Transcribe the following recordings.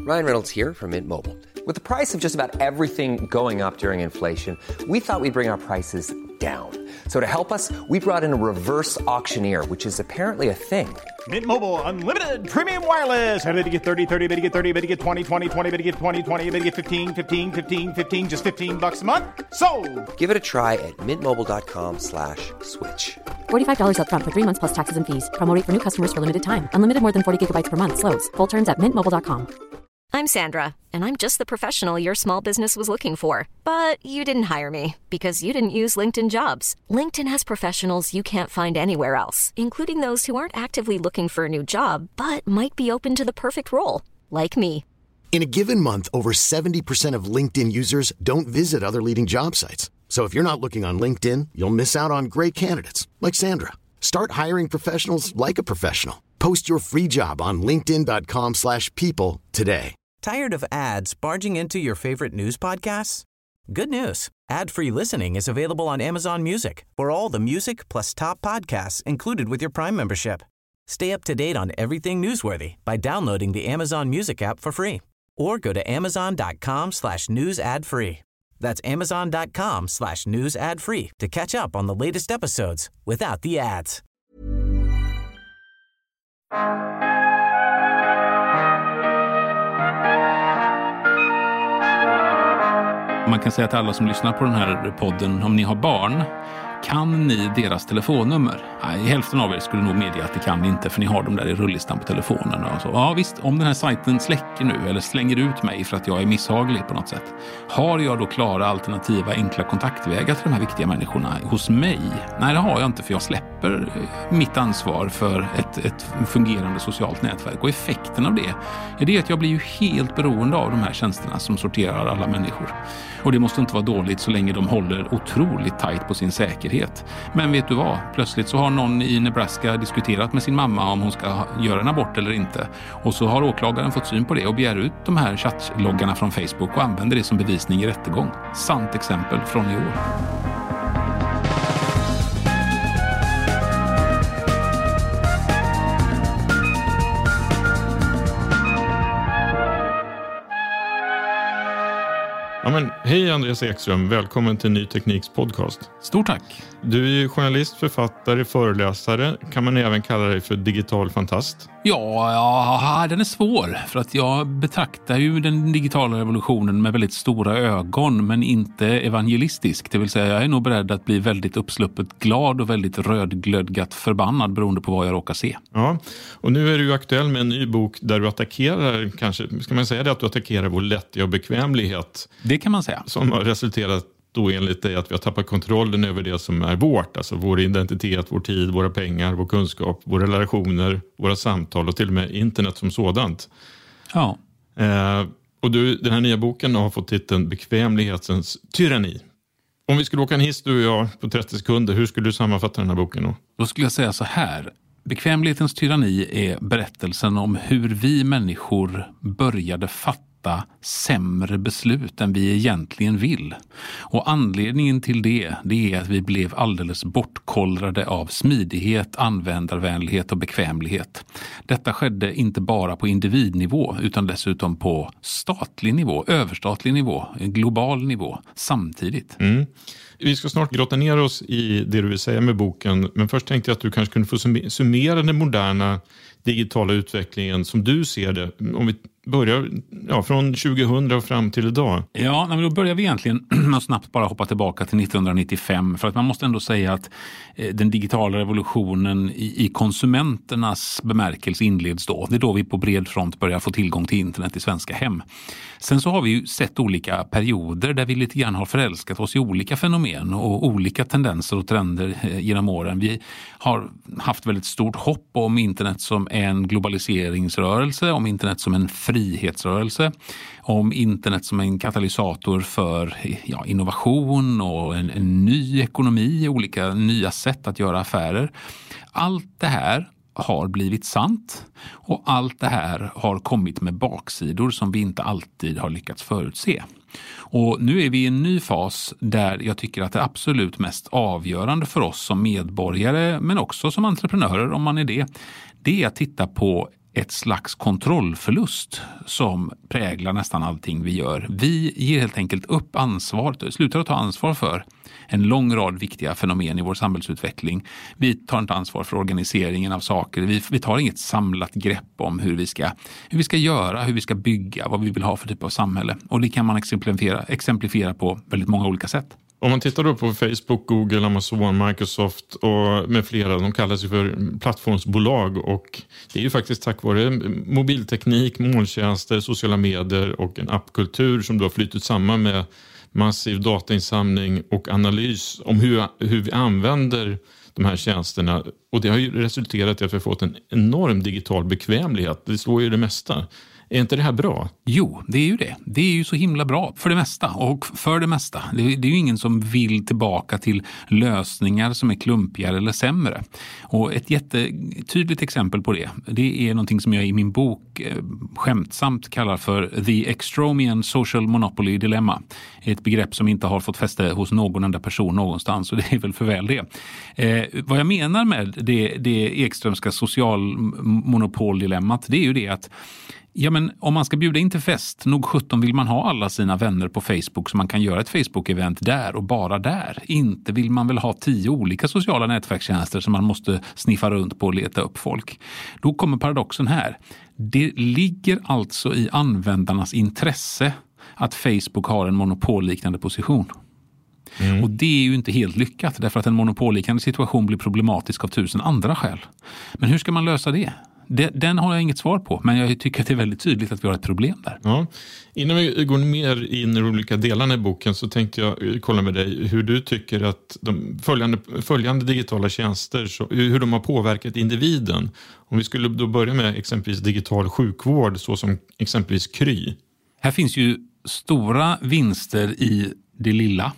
Ryan Reynolds here from Mint Mobile. With the price of just about everything going up during inflation, we thought we'd bring our prices down. So to help us, we brought in a reverse auctioneer, which is apparently a thing. Mint Mobile Unlimited Premium Wireless. How to get 30, 30, bit to get 30, bit to get 20, 20, 20, bit to get 20, 20, bit to get 15, 15, 15, 15, just $15 a month? Sold! Give it a try at mintmobile.com/switch. $45 up front for 3 months plus taxes and fees. Promo rate for new customers for limited time. Unlimited more than 40 gigabytes per month slows. Full terms at mintmobile.com. I'm Sandra, and I'm just the professional your small business was looking for. But you didn't hire me because you didn't use LinkedIn Jobs. LinkedIn has professionals you can't find anywhere else, including those who aren't actively looking for a new job, but might be open to the perfect role, like me. In a given month, over 70% of LinkedIn users don't visit other leading job sites. So if you're not looking on LinkedIn, you'll miss out on great candidates like Sandra. Start hiring professionals like a professional. Post your free job on linkedin.com/people today. Tired of ads barging into your favorite news podcasts? Good news. Ad-free listening is available on Amazon Music for all the music plus top podcasts included with your Prime membership. Stay up to date on everything newsworthy by downloading the Amazon Music app for free or go to amazon.com/news ad free. That's amazon.com/news ad free to catch up on the latest episodes without the ads. Man kan säga till alla som lyssnar på den här podden, om ni har barn, kan ni deras telefonnummer? Nej, hälften av er skulle nog medge att det kan ni inte, för ni har dem där i rullistan på telefonen. Och så. Ja visst, om den här sajten släcker nu eller slänger ut mig för att jag är misshaglig på något sätt, har jag då klara alternativa enkla kontaktvägar till de här viktiga människorna hos mig? Nej, det har jag inte, för jag släpper mitt ansvar för ett fungerande socialt nätverk. Och effekten av det är det att jag blir ju helt beroende av de här tjänsterna som sorterar alla människor. Och det måste inte vara dåligt så länge de håller otroligt tajt på sin säkerhet. Men vet du vad? Plötsligt så har någon i Nebraska diskuterat med sin mamma om hon ska göra en abort eller inte. Och så har åklagaren fått syn på det och begär ut de här chattloggarna från Facebook och använder det som bevisning i rättegång. Sant exempel från i år. Ja, men, hej Andreas Ekström, välkommen till Ny Tekniks podcast. Stort tack. Du är ju journalist, författare, föreläsare. Kan man även kalla dig för digital fantast? Ja, den är svår. För att jag betraktar ju den digitala revolutionen med väldigt stora ögon, men inte evangelistisk. Det vill säga, jag är nog beredd att bli väldigt uppsluppet glad och väldigt rödglödgat förbannad beroende på vad jag råkar se. Ja, och nu är du aktuell med en ny bok där du attackerar, kanske ska man säga det, att du attackerar vår lättja och bekvämlighet. Det kan man säga. Som har resulterat då enligt dig att vi har tappat kontrollen över det som är vårt. Alltså vår identitet, vår tid, våra pengar, vår kunskap, våra relationer, våra samtal och till och med internet som sådant. Ja. Och den här nya boken har fått titeln Bekvämlighetens tyranni. Om vi skulle åka en hiss, du och jag, på 30 sekunder, hur skulle du sammanfatta den här boken då? Då skulle jag säga så här. Bekvämlighetens tyranni är berättelsen om hur vi människor började fatta sämre beslut än vi egentligen vill. Och anledningen till det är att vi blev alldeles bortkollrade av smidighet, användarvänlighet och bekvämlighet. Detta skedde inte bara på individnivå utan dessutom på statlig nivå, överstatlig nivå, global nivå samtidigt. Mm. Vi ska snart grotta ner oss i det du vill säga med boken, men först tänkte jag att du kanske kunde få summera den moderna digitala utvecklingen som du ser det. Om vi börjar från 2000 och fram till idag. Ja, men då börjar vi egentligen att snabbt bara hoppa tillbaka till 1995. För att man måste ändå säga att den digitala revolutionen i konsumenternas bemärkelse inleds då. Det är då vi på bred front börjar få tillgång till internet i svenska hem. Sen så har vi ju sett olika perioder där vi lite grann har förälskat oss i olika fenomen och olika tendenser och trender genom åren. Vi har haft väldigt stort hopp om internet som en globaliseringsrörelse, om internet som en frihetsrörelse, om internet som en katalysator för innovation och en ny ekonomi, olika nya sätt att göra affärer. Allt det här har blivit sant och allt det här har kommit med baksidor som vi inte alltid har lyckats förutse. Och nu är vi i en ny fas där jag tycker att det absolut mest avgörande för oss som medborgare men också som entreprenörer om man är det är att titta på ett slags kontrollförlust som präglar nästan allting vi gör. Vi ger helt enkelt upp ansvar, slutar att ta ansvar för en lång rad viktiga fenomen i vår samhällsutveckling. Vi tar inte ansvar för organiseringen av saker. Vi tar inget samlat grepp om hur vi ska göra, hur vi ska bygga, vad vi vill ha för typ av samhälle. Och det kan man exemplifiera på väldigt många olika sätt. Om man tittar då på Facebook, Google, Amazon, Microsoft och med flera, de kallas ju för plattformsbolag, och det är ju faktiskt tack vare mobilteknik, molntjänster, sociala medier och en appkultur som då har flyttat samman med massiv datainsamling och analys om hur vi använder de här tjänsterna. Och det har ju resulterat i att vi har fått en enorm digital bekvämlighet. Det slår ju det mesta. Är inte det här bra? Jo, det är ju det. Det är ju så himla bra för det mesta och för det mesta. Det är ju ingen som vill tillbaka till lösningar som är klumpigare eller sämre. Och ett jättetydligt exempel på det är någonting som jag i min bok skämtsamt kallar för The Extromian Social Monopoly Dilemma. Ett begrepp som inte har fått fäste hos någon enda person någonstans, och det är väl för väl det. Vad jag menar med det Ekströmska socialmonopoldilemmat, det är ju det att men om man ska bjuda in till fest, nog 17 vill man ha alla sina vänner på Facebook så man kan göra ett Facebook-event där och bara där. Inte vill man väl ha 10 olika sociala nätverkstjänster som man måste sniffa runt på och leta upp folk. Då kommer paradoxen här. Det ligger alltså i användarnas intresse att Facebook har en monopolliknande position. Och det är ju inte helt lyckat, därför att en monopolliknande situation blir problematisk av 1000 andra skäl. Men hur ska man lösa det? Den har jag inget svar på, men jag tycker att det är väldigt tydligt att vi har ett problem där. Ja. Innan vi går mer in i de olika delarna i boken så tänkte jag kolla med dig hur du tycker att de följande digitala tjänster, hur de har påverkat individen. Om vi skulle då börja med exempelvis digital sjukvård, så som exempelvis Kry. Här finns ju stora vinster i det lilla.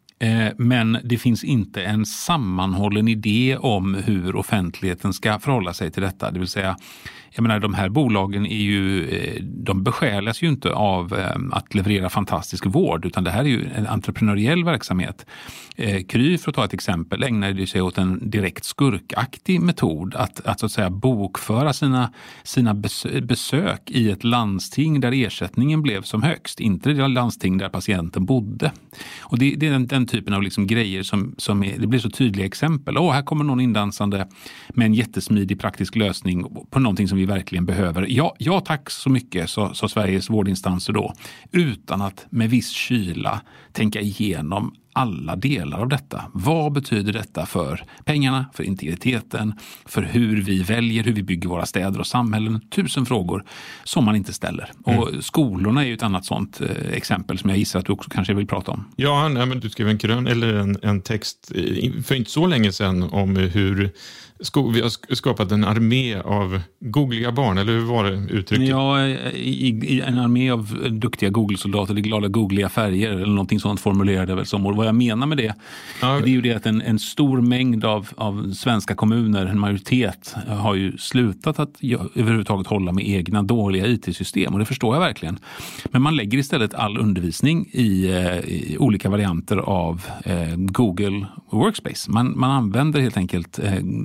Men det finns inte en sammanhållen idé om hur offentligheten ska förhålla sig till detta. Det vill säga, jag menar, de här bolagen är ju, de besjälas ju inte av att leverera fantastisk vård, utan det här är ju en entreprenöriell verksamhet. Kry, för att ta ett exempel, ägnade sig åt en direkt skurkaktig metod att så att säga bokföra sina besök i ett landsting där ersättningen blev som högst, inte det landsting där patienten bodde. Och det är den typen av liksom grejer som det blir så tydliga exempel. Här kommer någon indansande med en jättesmidig praktisk lösning på någonting som vi verkligen behöver. Ja tack så mycket, sa Sveriges vårdinstanser då, utan att med viss kyla tänka igenom alla delar av detta. Vad betyder detta för pengarna, för integriteten, för hur vi väljer, hur vi bygger våra städer och samhällen? 1000 frågor som man inte ställer. Och skolorna är ju ett annat sånt exempel som jag gissar att du också kanske vill prata om. Ja, men du skrev en text för inte så länge sedan om hur vi har skapat en armé av googliga barn, eller hur var det uttrycket? Ja, i en armé av duktiga Google-soldater i glada googliga färger, eller någonting sånt formulerade väl som. Och vad jag menar med det, det är ju det att en stor mängd av svenska kommuner, en majoritet, har ju slutat att överhuvudtaget hålla med egna dåliga IT-system, och det förstår jag verkligen. Men man lägger istället all undervisning i olika varianter av Google Workspace. Man använder helt enkelt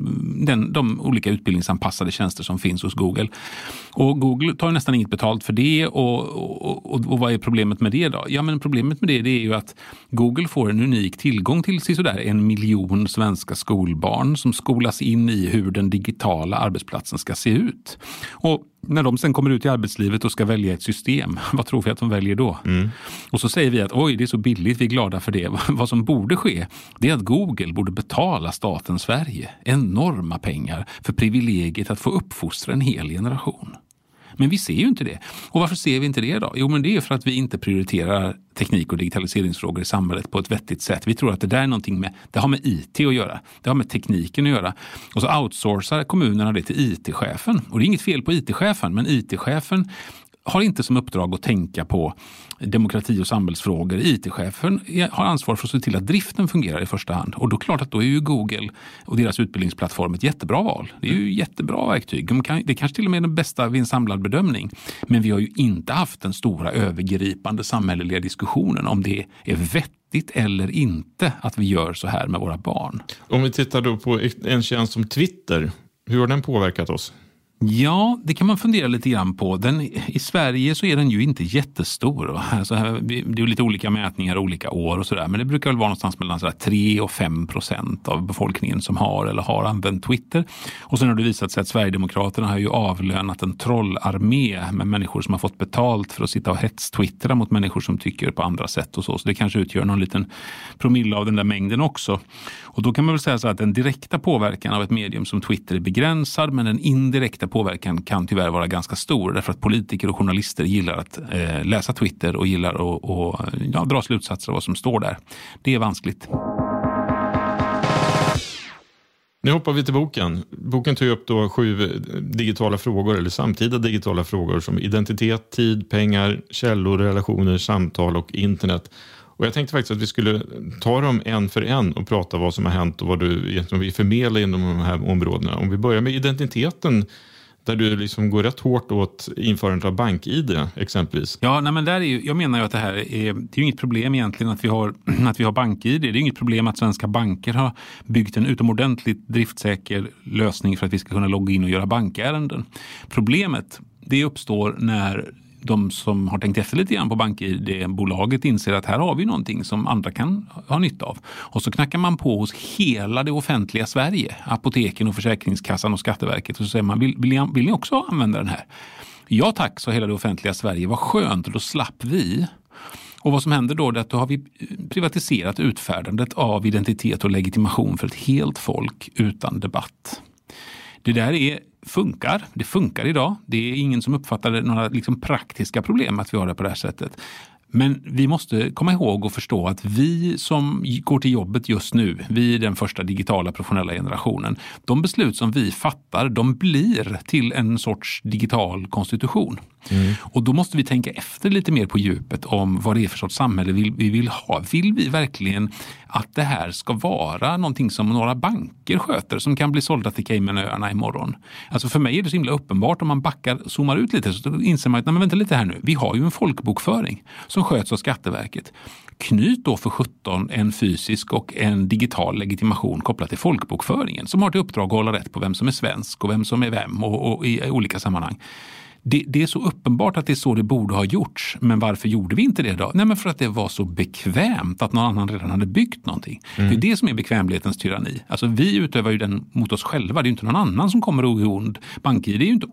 de olika utbildningsanpassade tjänster som finns hos Google. Och Google tar nästan inget betalt för det, och vad är problemet med det då? Ja, men problemet med det är ju att Google får en unik tillgång till sådär 1 miljon svenska skolbarn som skolas in i hur den digitala arbetsplatsen ska se ut. Och när de sen kommer ut i arbetslivet och ska välja ett system, vad tror vi att de väljer då? Och så säger vi att det är så billigt, vi är glada för det. Vad som borde ske, det är att Google borde betala staten Sverige enorma pengar för privilegiet att få uppfostra en hel generation. Men vi ser ju inte det. Och varför ser vi inte det då? Jo, men det är för att vi inte prioriterar teknik- och digitaliseringsfrågor i samhället på ett vettigt sätt. Vi tror att det där är någonting det har med IT att göra. Det har med tekniken att göra. Och så outsourcar kommunerna det till IT-chefen. Och det är inget fel på IT-chefen, men IT-chefen har inte som uppdrag att tänka på demokrati- och samhällsfrågor. IT-chefen har ansvar för att se till att driften fungerar i första hand. Och då klart att då är ju Google och deras utbildningsplattform ett jättebra val. Det är ju jättebra verktyg. Det kanske till och med är den bästa vid en samlad bedömning. Men vi har ju inte haft den stora övergripande samhälleliga diskussionen om det är vettigt eller inte att vi gör så här med våra barn. Om vi tittar då på en tjänst som Twitter, hur har den påverkat oss? Ja, det kan man fundera lite grann på. I Sverige så är den ju inte jättestor. Alltså, det är ju lite olika mätningar olika år och sådär. Men det brukar väl vara någonstans mellan 3-5% av befolkningen som har eller har använt Twitter. Och sen har det visat sig att Sverigedemokraterna har ju avlönat en trollarmé med människor som har fått betalt för att sitta och hetstwittra mot människor som tycker på andra sätt och så. Så det kanske utgör någon liten promille av den där mängden också. Och då kan man väl säga så att den direkta påverkan av ett medium som Twitter är begränsad, men den indirekta påverkan kan tyvärr vara ganska stor, därför att politiker och journalister gillar att läsa Twitter och gillar att dra slutsatser av vad som står där. Det är vanskligt. Nu hoppar vi till boken. Boken tar upp då 7 digitala frågor eller samtida digitala frågor som identitet, tid, pengar, källor, relationer, samtal och internet. Och jag tänkte faktiskt att vi skulle ta dem en för en och prata vad som har hänt och vad du egentligen vill förmedla inom de här områdena. Om vi börjar med identiteten, där du liksom går rätt hårt åt införandet av BankID exempelvis. Ja, nej, men jag menar ju att det är ju inget problem egentligen att vi har BankID. Det är inget problem att svenska banker har byggt en utomordentligt driftsäker lösning för att vi ska kunna logga in och göra bankärenden. Problemet, det uppstår när de som har tänkt efter lite grann på BankID-bolaget inser att här har vi någonting som andra kan ha nytta av. Och så knackar man på hos hela det offentliga Sverige, apoteken och Försäkringskassan och Skatteverket, och så säger man, vill ni också använda den här? Ja tack, så hela det offentliga Sverige. Vad skönt, och då slapp vi. Och vad som händer då är att då har vi privatiserat utfärdandet av identitet och legitimation för ett helt folk utan debatt. Det där funkar. Det funkar idag. Det är ingen som uppfattar några praktiska problem att vi har det på det här sättet. Men vi måste komma ihåg och förstå att vi som går till jobbet just nu, vi är den första digitala professionella generationen, de beslut som vi fattar, de blir till en sorts digital konstitution. Mm. Och då måste vi tänka efter lite mer på djupet om vad det är för sorts samhälle vi vill ha. Vill vi verkligen att det här ska vara någonting som några banker sköter som kan bli sålda till Caymanöarna imorgon? Alltså för mig är det så himla uppenbart, om man zoomar ut lite så inser man att nej, men vänta lite här nu. Vi har ju en folkbokföring som sköts av Skatteverket. Knyt då för 17 en fysisk och en digital legitimation kopplat till folkbokföringen som har till uppdrag att hålla rätt på vem som är svensk och vem som är vem och i olika sammanhang. Det är så uppenbart att det är så det borde ha gjorts. Men varför gjorde vi inte det då? Nej, men för att det var så bekvämt att någon annan redan hade byggt någonting. Det är det som är bekvämlighetens tyranni. Alltså vi utövar ju den mot oss själva. Det är ju inte någon annan som kommer och är ond. BankID är ju inte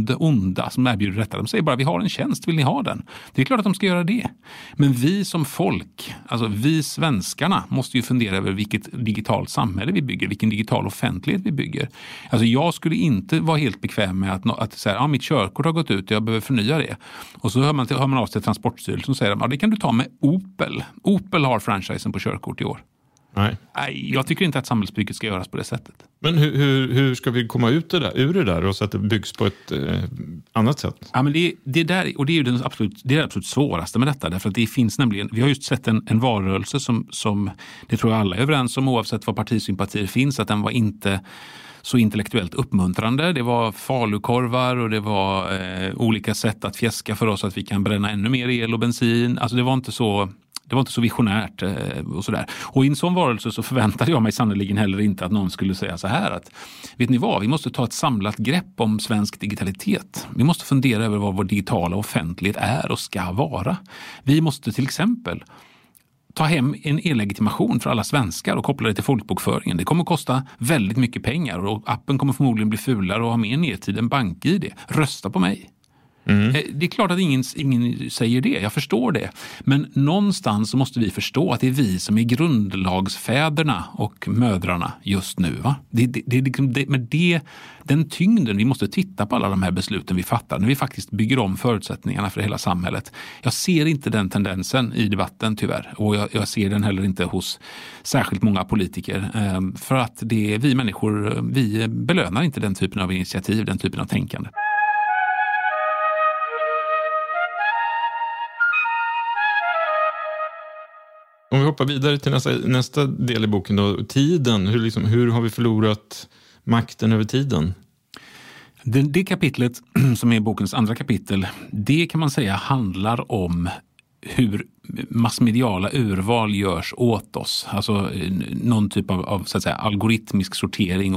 onda som erbjuder detta. De säger bara, vi har en tjänst, vill ni ha den? Det är klart att de ska göra det. Men vi som folk, alltså vi svenskarna, måste ju fundera över vilket digitalt samhälle vi bygger. Vilken digital offentlighet vi bygger. Alltså jag skulle inte vara helt bekväm med att säga, mitt körkort har gått ut, jag behöver förnya det. Och så hör man av sig till Transportstyrelsen och säger, det kan du ta med Opel. Opel har franchisen på körkort i år. Nej, jag tycker inte att samhällsbygget ska göras på det sättet. Men hur ska vi komma ur det där och så att det byggs på ett annat sätt? Ja, men det där, och det är ju det absolut svåraste med detta, därför att det finns nämligen, vi har just sett en valrörelse som det tror jag alla är överens om, oavsett vad partisympatier finns, att den var inte så intellektuellt uppmuntrande. Det var falukorvar och det var olika sätt att fjäska för oss att vi kan bränna ännu mer el och bensin. Alltså det var inte så visionärt och sådär. Och i en sån varelse så förväntade jag mig sannoliken heller inte att någon skulle säga så här att, vet ni vad, vi måste ta ett samlat grepp om svensk digitalitet. Vi måste fundera över vad vår digitala offentlighet är och ska vara. Vi måste till exempel ta hem en e-legitimation för alla svenskar och koppla det till folkbokföringen. Det kommer att kosta väldigt mycket pengar och appen kommer förmodligen bli fulare och ha mer nedtid än BankID. Rösta på mig. Det är klart att ingen säger det, jag förstår det. Men någonstans så måste vi förstå att det är vi som är grundlagsfäderna och mödrarna just nu. Va? Den tyngden vi måste titta på alla de här besluten vi fattar när vi faktiskt bygger om förutsättningarna för hela samhället. Jag ser inte den tendensen i debatten tyvärr, och jag ser den heller inte hos särskilt många politiker. För att vi människor, vi belönar inte den typen av initiativ, den typen av tänkande. Om vi hoppar vidare till nästa del i boken då, tiden. Hur har vi förlorat makten över tiden? Det kapitlet som är bokens andra kapitel, det kan man säga handlar om hur massmediala urval görs åt oss. Alltså någon typ av så att säga, algoritmisk sortering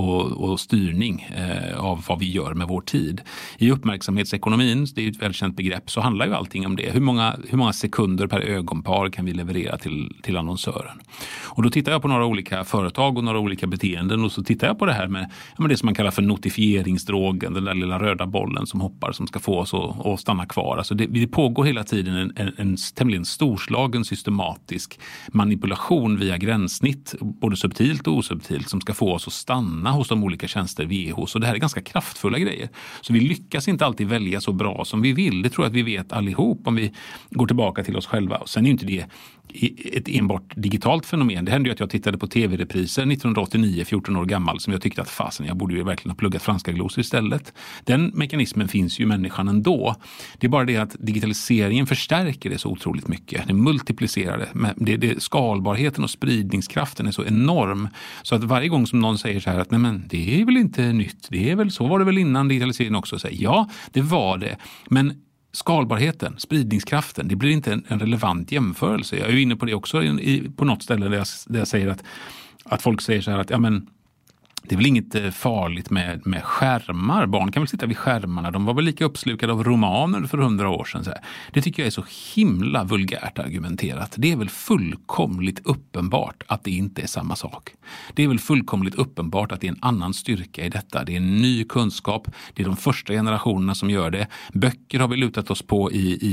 och styrning av vad vi gör med vår tid. I uppmärksamhetsekonomin, det är ju ett välkänt begrepp, så handlar ju allting om det. Hur många sekunder per ögonpar kan vi leverera till annonsören? Och då tittar jag på några olika företag och några olika beteenden, och så tittar jag på det här med det som man kallar för notifieringsdrogen, den där lilla röda bollen som hoppar som ska få oss att stanna kvar. Alltså det pågår hela tiden en tämligen storslagen systematisk manipulation via gränssnitt, både subtilt och osubtilt, som ska få oss att stanna hos de olika tjänster vi är hos. Och det här är ganska kraftfulla grejer. Så vi lyckas inte alltid välja så bra som vi vill. Det tror jag att vi vet allihop om vi går tillbaka till oss själva. Och sen är ju inte det ett enbart digitalt fenomen. Det hände ju att jag tittade på tv-repriser 1989, 14 år gammal, som jag tyckte att fasen, jag borde ju verkligen ha pluggat franska glosor istället. Den mekanismen finns ju i människan ändå. Det är bara det att digitaliseringen förstärker det så otroligt mycket. Det multiplicerar det. Skalbarheten och spridningskraften är så enorm. Så att varje gång som någon säger så här att nej men det är väl inte nytt, det är väl så var det väl innan digitaliseringen också. Säger, ja, det var det. Men skalbarheten, spridningskraften, det blir inte en relevant jämförelse. Jag är ju inne på det också på något ställe där jag säger att folk säger så här att ja men det är väl inget farligt med skärmar. Barn kan väl sitta vid skärmarna. De var väl lika uppslukade av romaner för 100 år sedan. Så här. Det tycker jag är så himla vulgärt argumenterat. Det är väl fullkomligt uppenbart att det inte är samma sak. Det är väl fullkomligt uppenbart att det är en annan styrka i detta. Det är en ny kunskap. Det är de första generationerna som gör det. Böcker har vi lutat oss på i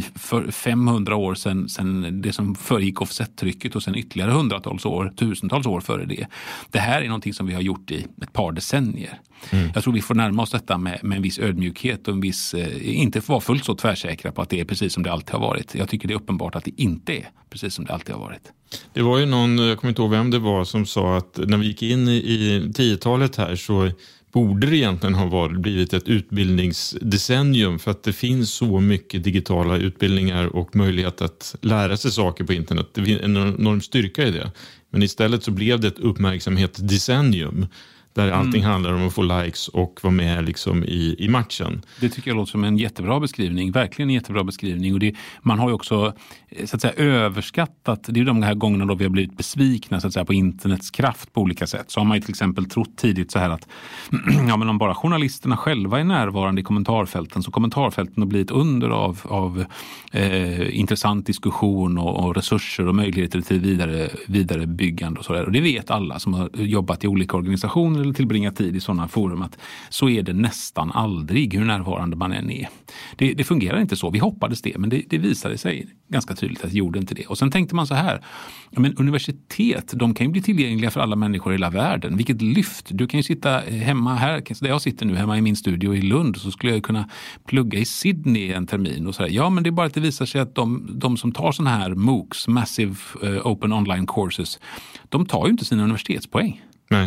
500 år sedan det som föregick offset-trycket, och sen ytterligare hundratals år, tusentals år före det. Det här är någonting som vi har gjort i ett par decennier. Jag tror vi får närma oss detta med en viss ödmjukhet och en viss, inte vara fullt så tvärsäkra på att det är precis som det alltid har varit. Jag tycker det är uppenbart att det inte är precis som det alltid har varit. Det var ju någon, jag kommer inte ihåg vem det var, som sa att när vi gick in i 10-talet här så borde det egentligen ha blivit ett utbildningsdecennium, för att det finns så mycket digitala utbildningar och möjlighet att lära sig saker på internet. Det är en enorm styrka i det. Men istället så blev det ett uppmärksamhetsdecennium där allting handlar om att få likes och vara med liksom i matchen. Det tycker jag låter som en jättebra beskrivning. Verkligen en jättebra beskrivning. Och man har ju också så att säga överskattat, det är ju de här gångerna då vi har blivit besvikna så att säga, på internets kraft på olika sätt. Så har man ju till exempel trott tidigt så här att ja, men om bara journalisterna själva är närvarande i kommentarfälten, så kommentarfälten har blivit under av intressant diskussion och resurser och möjligheter till vidare byggande och så där. Och det vet alla som har jobbat i olika organisationer eller tillbringat tid i sådana forum, att så är det nästan aldrig hur närvarande man än är. Det fungerar inte så. Vi hoppades det, men det visade sig ganska tydligt att det gjorde inte det. Och sen tänkte man så här, ja, men universitet, de kan ju bli tillgängliga för alla människor i hela världen. Vilket lyft! Du kan ju sitta hemma här, där jag sitter nu hemma i min studio i Lund, så skulle jag kunna plugga i Sydney en termin och så här. Ja, men det är bara att det visar sig att de som tar sådana här MOOCs, Massive Open Online Courses, de tar ju inte sina universitetspoäng.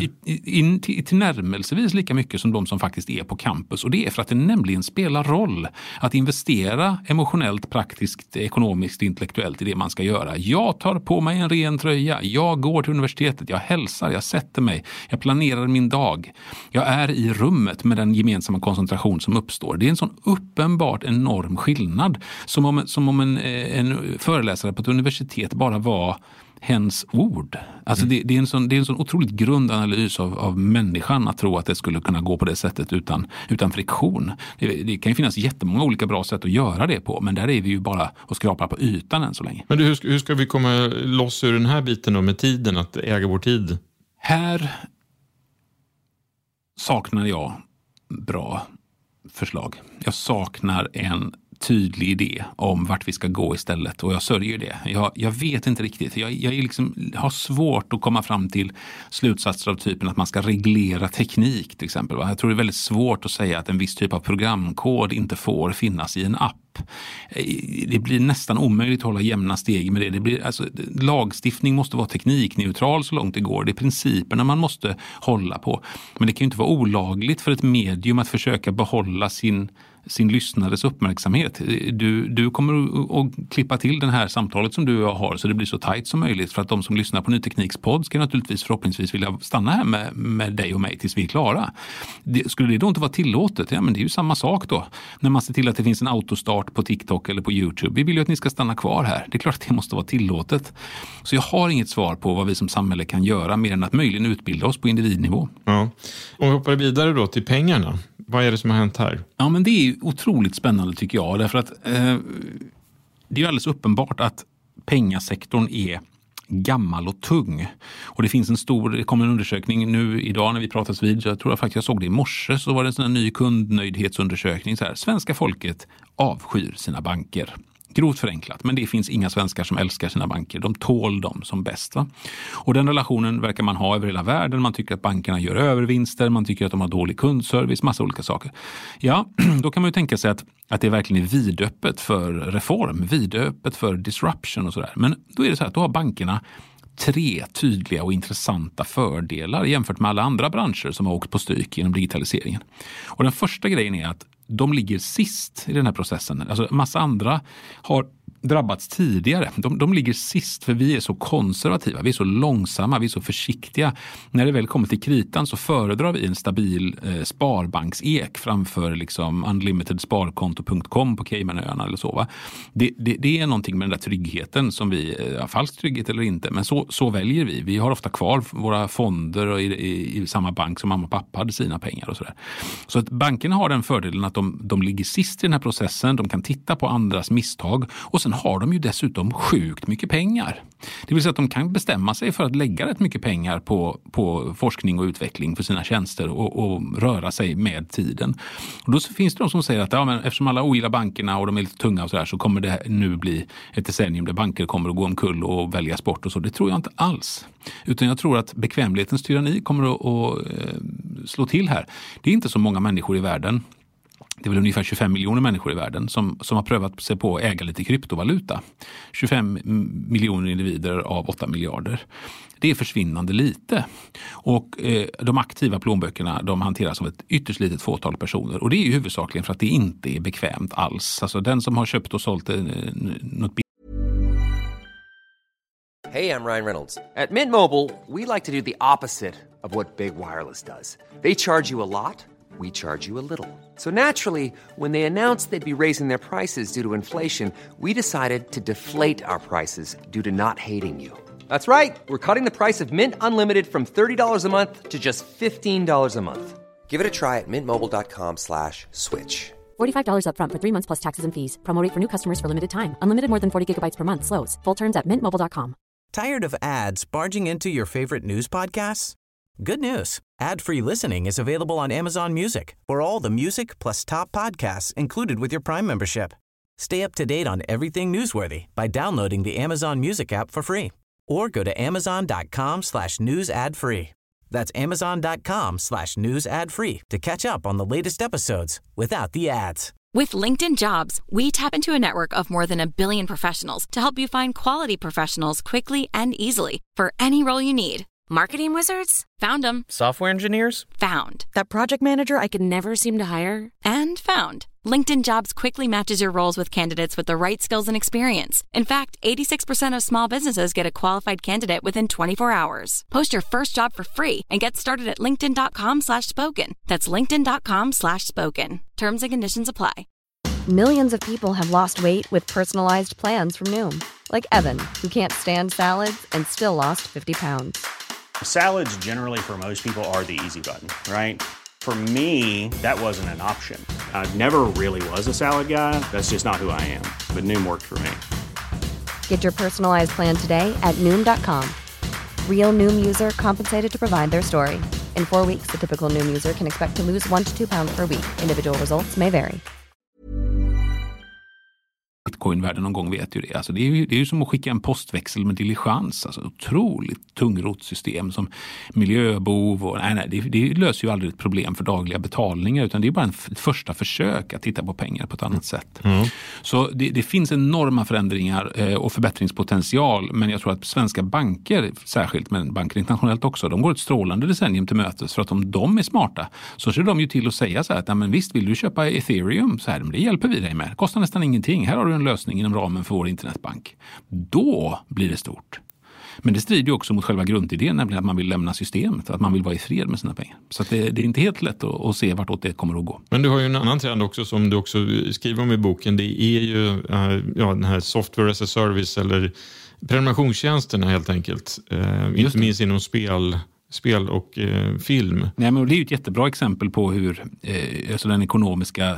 Till närmelsevis lika mycket som de som faktiskt är på campus. Och det är för att det nämligen spelar roll att investera emotionellt, praktiskt, ekonomiskt, intellektuellt i det man ska göra. Jag tar på mig en ren tröja, jag går till universitetet, jag hälsar, jag sätter mig, jag planerar min dag. Jag är i rummet med den gemensamma koncentration som uppstår. Det är en sån uppenbart enorm skillnad som om en föreläsare på ett universitet bara var hens ord. Alltså det är en sån otroligt grundanalys av människan att tro att det skulle kunna gå på det sättet utan friktion. Det kan ju finnas jättemånga olika bra sätt att göra det på, men där är vi ju bara och skrapar på ytan än så länge. Men hur ska vi komma loss ur den här biten då med tiden, att äga vår tid? Här saknar jag bra förslag. Jag saknar en tydlig idé om vart vi ska gå istället, och jag sörjer det. Jag vet inte riktigt. Jag har svårt att komma fram till slutsatser av typen att man ska reglera teknik till exempel. Jag tror det är väldigt svårt att säga att en viss typ av programkod inte får finnas i en app. Det blir nästan omöjligt att hålla jämna steg med det. Lagstiftning måste vara teknikneutral så långt det går. Det är principerna man måste hålla på. Men det kan ju inte vara olagligt för ett medium att försöka behålla sin sin lyssnares uppmärksamhet. Du kommer att klippa till det här samtalet som du har så det blir så tajt som möjligt för att de som lyssnar på Ny Tekniks podd ska naturligtvis förhoppningsvis vilja stanna här med dig och mig tills vi är klara. Skulle det då inte vara tillåtet? Ja, men det är ju samma sak då. När man ser till att det finns en autostart på TikTok eller på YouTube. Vi vill ju att ni ska stanna kvar här. Det är klart att det måste vara tillåtet. Så jag har inget svar på vad vi som samhälle kan göra mer än att möjligen utbilda oss på individnivå. Ja. Om vi hoppar vidare då till pengarna. Vad är det som har hänt här? Ja, men det är otroligt spännande tycker jag. Därför att det är ju alldeles uppenbart att pengasektorn är gammal och tung. Och det finns det kommer en undersökning nu idag när vi pratas vid. Jag tror jag såg det i morse, så var det en sån här ny kundnöjdhetsundersökning. Så här, svenska folket avskyr sina banker. Grovt förenklat, men det finns inga svenskar som älskar sina banker. De tål dem som bäst. Va? Och den relationen verkar man ha över hela världen. Man tycker att bankerna gör övervinster, man tycker att de har dålig kundservice, massa olika saker. Ja, då kan man ju tänka sig att det verkligen är vidöppet för reform, vidöppet för disruption och sådär. Men då är det så här att då har bankerna 3 tydliga och intressanta fördelar jämfört med alla andra branscher som har åkt på stryk genom digitaliseringen. Och den första grejen är att de ligger sist i den här processen. Alltså massa andra har drabbats tidigare. De ligger sist för vi är så konservativa, vi är så långsamma, vi är så försiktiga. När det väl kommer till kritan så föredrar vi en stabil sparbanksek framför liksom unlimitedsparkonto.com på Caymanöarna eller så. Va? Det är någonting med den där tryggheten som vi, falsk trygghet eller inte, men så väljer vi. Vi har ofta kvar våra fonder i samma bank som mamma och pappa hade sina pengar och sådär. Så att bankerna har den fördelen att de ligger sist i den här processen, de kan titta på andras misstag och sen har de ju dessutom sjukt mycket pengar. Det vill säga att de kan bestämma sig för att lägga rätt mycket pengar på forskning och utveckling för sina tjänster och röra sig med tiden. Och då finns det de som säger att men eftersom alla ogillar bankerna och de är lite tunga och så där, så kommer det nu bli ett decennium där banker kommer att gå omkull och väljas bort och så. Det tror jag inte alls. Utan jag tror att bekvämlighetens tyranni kommer att slå till här. Det är inte så många människor i världen. Det är väl ungefär 25 miljoner människor i världen som har prövat sig på att äga lite kryptovaluta. 25 miljoner individer av 8 miljarder. Det är försvinnande lite. Och de aktiva plånböckerna de hanteras av ett ytterst litet fåtal personer. Och det är ju huvudsakligen för att det inte är bekvämt alls. Alltså den som har köpt och sålt något. Hey, I'm Ryan Reynolds. At Mint Mobile, we like to do the opposite of what Big Wireless does. They charge you a lot. We charge you a little. So naturally, when they announced they'd be raising their prices due to inflation, we decided to deflate our prices due to not hating you. That's right. We're cutting the price of Mint Unlimited from $30 a month to just $15 a month. Give it a try at mintmobile.com/switch. $45 up front for 3 months plus taxes and fees. Promo rate for new customers for limited time. Unlimited more than 40 gigabytes per month slows. Full terms at mintmobile.com. Tired of ads barging into your favorite news podcasts? Good news. Ad-free listening is available on Amazon Music for all the music plus top podcasts included with your Prime membership. Stay up to date on everything newsworthy by downloading the Amazon Music app for free or go to amazon.com/news ad free. That's amazon.com/news ad free to catch up on the latest episodes without the ads. With LinkedIn Jobs, we tap into a network of more than 1 billion professionals to help you find quality professionals quickly and easily for any role you need. Marketing wizards? Found them. Software engineers? Found. That project manager I could never seem to hire? And found. LinkedIn Jobs quickly matches your roles with candidates with the right skills and experience. In fact, 86% of small businesses get a qualified candidate within 24 hours. Post your first job for free and get started at linkedin.com/spoken. That's linkedin.com/spoken. Terms and conditions apply. Millions of people have lost weight with personalized plans from Noom. Like Evan, who can't stand salads and still lost 50 pounds. Salads generally for most people are the easy button, right? For me, that wasn't an option. I never really was a salad guy. That's just not who I am. But Noom worked for me. Get your personalized plan today at Noom.com. Real Noom user compensated to provide their story. In 4 weeks, the typical Noom user can expect to lose 1 to 2 pounds per week. Individual results may vary. bitcoin-världen någon gång vet ju det. Alltså det är ju som att skicka en postväxel med diligens. Alltså otroligt tungrot system som miljöbov. Och, det löser ju aldrig ett problem för dagliga betalningar, utan det är bara ett första försök att titta på pengar på ett annat sätt. Mm. Så det finns enorma förändringar och förbättringspotential, men jag tror att svenska banker, särskilt men banker internationellt också, de går ett strålande decennium till mötes, för att om de är smarta så ser de ju till att säga så här att men visst, vill du köpa Ethereum så här, men det hjälper vi dig med. Det kostar nästan ingenting. Här har du en lösning inom ramen för vår internetbank. Då blir det stort. Men det strider ju också mot själva grundidén, nämligen att man vill lämna systemet, att man vill vara i fred med sina pengar. Så att det är inte helt lätt att se vartåt det kommer att gå. Men du har ju en annan trend också som du också skriver om i boken. Det är ju den här software as a service eller prenumerationstjänsterna helt enkelt. Inte minst inom spel och film. Nej, men det är ju ett jättebra exempel på hur alltså den ekonomiska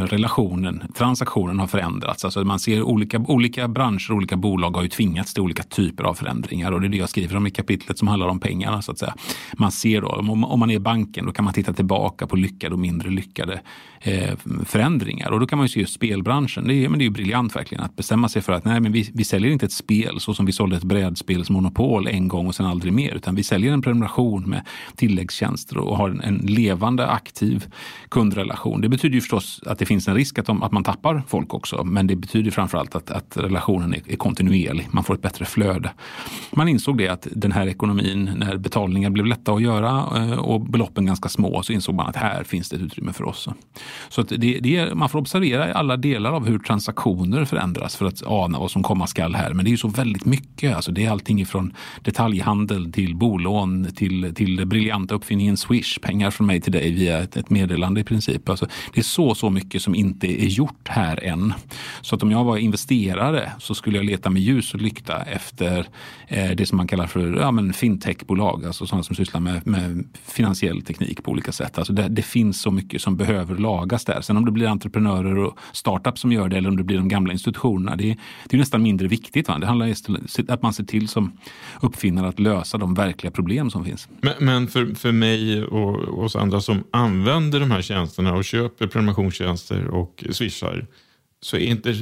transaktionen har förändrats. Alltså man ser olika branscher, olika bolag har ju tvingats till olika typer av förändringar, och det är det jag skriver om i kapitlet som handlar om pengarna så att säga. Man ser då, om man är i banken, då kan man titta tillbaka på lyckade och mindre lyckade förändringar, och då kan man ju se just spelbranschen. Det är ju briljant verkligen att bestämma sig för att nej, men vi säljer inte ett spel så som vi sålde ett brädspelsmonopol en gång och sen aldrig mer, utan vi säljer en prenumeration med tilläggstjänster och har en levande, aktiv kundrelation. Det betyder ju förstås att det finns en risk att man tappar folk också, men det betyder framförallt att relationen är kontinuerlig. Man får ett bättre flöde. Man insåg det att den här ekonomin, när betalningar blev lätta att göra och beloppen ganska små, så insåg man att här finns det ett utrymme för oss. Så att man får observera i alla delar av hur transaktioner förändras för att ana vad som komma skall här. Men det är ju så väldigt mycket. Alltså det är allting från detaljhandel till bolån till briljanta uppfinningen Swish, pengar från mig till dig via ett meddelande i princip. Alltså det är så mycket som inte är gjort här än. Så att om jag var investerare så skulle jag leta med ljus och lykta efter det som man kallar för fintechbolag, alltså sådana som sysslar med finansiell teknik på olika sätt. Alltså det finns så mycket som behöver lagas där. Sen om det blir entreprenörer och startups som gör det, eller om det blir de gamla institutionerna, det är nästan mindre viktigt. Va? Det handlar om att man ser till som uppfinnare att lösa de verkliga problem som finns. Men för mig och oss andra som använder de här tjänsterna och köper prenumerationstjänster och swishar, så är inte...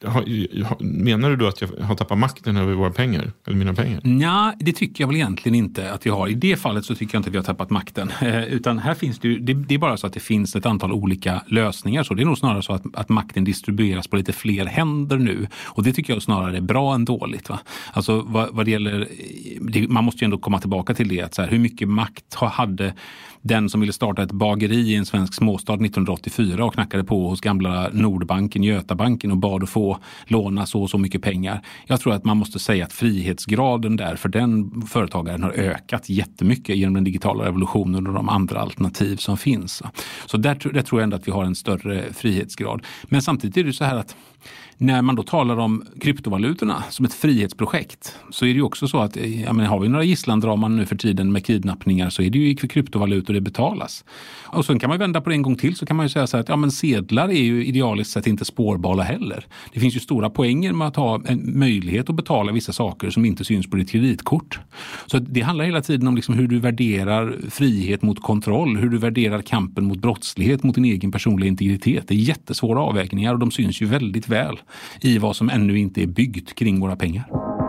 Menar du då att jag har tappat makten över våra pengar? Eller mina pengar? Nej, det tycker jag väl egentligen inte att vi har. I det fallet så tycker jag inte att vi har tappat makten. Utan här finns det är bara så att det finns ett antal olika lösningar. Så det är nog snarare så att makten distribueras på lite fler händer nu. Och det tycker jag snarare är bra än dåligt. Va? Alltså vad det gäller... man måste ju ändå komma tillbaka till det. Att så här, hur mycket makt hade den som ville starta ett bageri i en svensk småstad 1984 och knackade på hos gamla Nordbanken, Götabanken och bad att få låna så mycket pengar. Jag tror att man måste säga att frihetsgraden där för den företagaren har ökat jättemycket genom den digitala revolutionen och de andra alternativ som finns. Så där tror jag ändå att vi har en större frihetsgrad. Men samtidigt är det så här att när man då talar om kryptovalutorna som ett frihetsprojekt, så är det ju också så att har vi några gisslandraman nu för tiden med kidnappningar, så är det ju för kryptovalutor det betalas. Och sen kan man ju vända på det en gång till, så kan man ju säga så här att sedlar är ju idealiskt sett inte spårbara heller. Det finns ju stora poänger med att ha en möjlighet att betala vissa saker som inte syns på ditt kreditkort. Så det handlar hela tiden om liksom hur du värderar frihet mot kontroll, hur du värderar kampen mot brottslighet, mot din egen personliga integritet. Det är jättesvåra avvägningar och de syns ju väldigt väl i vad som ännu inte är byggt kring våra pengar.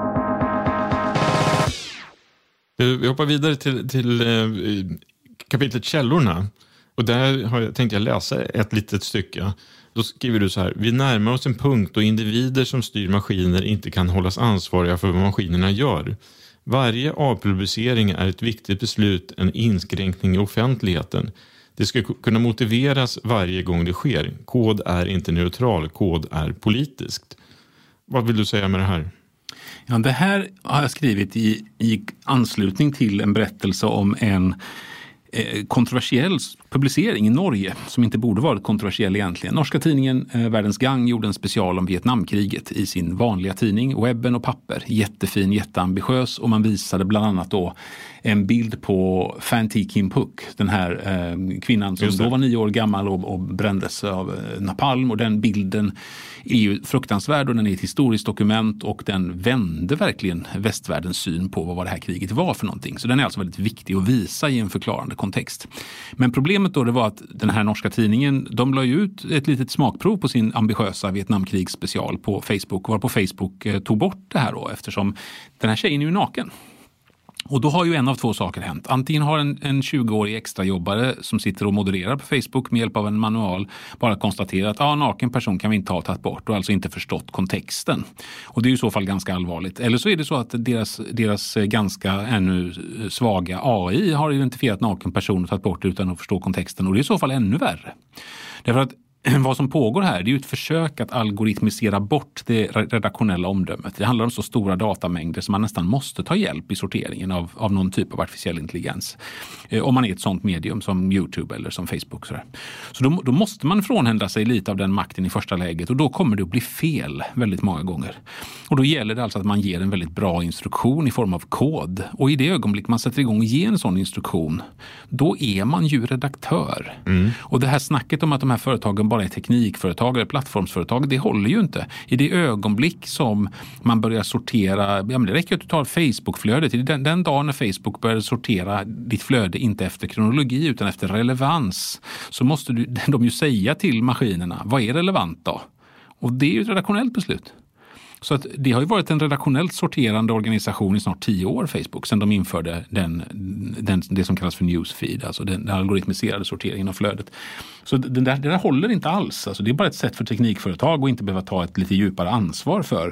Vi hoppar vidare till kapitlet källorna. Och där tänkte jag läsa ett litet stycke. Då skriver du så här: vi närmar oss en punkt då individer som styr maskiner inte kan hållas ansvariga för vad maskinerna gör. Varje avpublicering är ett viktigt beslut, en inskränkning i offentligheten. Det ska kunna motiveras varje gång det sker. Kod är inte neutral, kod är politiskt. Vad vill du säga med det här? Ja, det här har jag skrivit i anslutning till en berättelse om en kontroversiell publicering i Norge som inte borde varit kontroversiell egentligen. Norska tidningen Världens Gang gjorde en special om Vietnamkriget i sin vanliga tidning, webben och papper. Jättefin, jätteambitiös, och man visade bland annat då en bild på Phan Thi Kim Phuc, den här kvinnan som då var 9 år gammal och brändes av napalm, och den bilden är ju fruktansvärd och den är ett historiskt dokument och den vände verkligen västvärldens syn på vad det här kriget var för någonting. Så den är alltså väldigt viktig att visa i en förklarande kontext. Men problemet då det var att den här norska tidningen, de la ju ut ett litet smakprov på sin ambitiösa Vietnamkrigsspecial på Facebook, varpå Facebook tog bort det här då, eftersom den här tjejen är ju naken. Och då har ju en av två saker hänt. Antingen har en 20-årig extrajobbare som sitter och modererar på Facebook med hjälp av en manual bara konstaterat att naken person kan vi inte ha tagit bort och alltså inte förstått kontexten. Och det är ju i så fall ganska allvarligt. Eller så är det så att deras ganska ännu svaga AI har identifierat naken person och tagit bort utan att förstå kontexten, och det är i så fall ännu värre. Därför att vad som pågår här, det är ju ett försök att algoritmisera bort det redaktionella omdömet. Det handlar om så stora datamängder som man nästan måste ta hjälp i sorteringen av någon typ av artificiell intelligens. Om man är ett sånt medium som YouTube eller som Facebook. Så då måste man frånhända sig lite av den makten i första läget, och då kommer det att bli fel väldigt många gånger. Och då gäller det alltså att man ger en väldigt bra instruktion i form av kod. Och i det ögonblick man sätter igång och ger en sån instruktion, då är man ju redaktör. Och det här snacket om att de här företagen bara är teknikföretag eller plattformsföretag, det håller ju inte. I det ögonblick som man börjar sortera, det räcker att du tar Facebook-flödet. Den dagen när Facebook börjar sortera ditt flöde inte efter kronologi utan efter relevans, så måste de ju säga till maskinerna, vad är relevant då? Och det är ju ett redaktionellt beslut. Så att det har ju varit en redaktionellt sorterande organisation i snart 10 år, Facebook, sedan de införde det som kallas för newsfeed, alltså den algoritmiserade sorteringen av flödet. Så det där håller inte alls. Alltså det är bara ett sätt för teknikföretag att inte behöva ta ett lite djupare ansvar för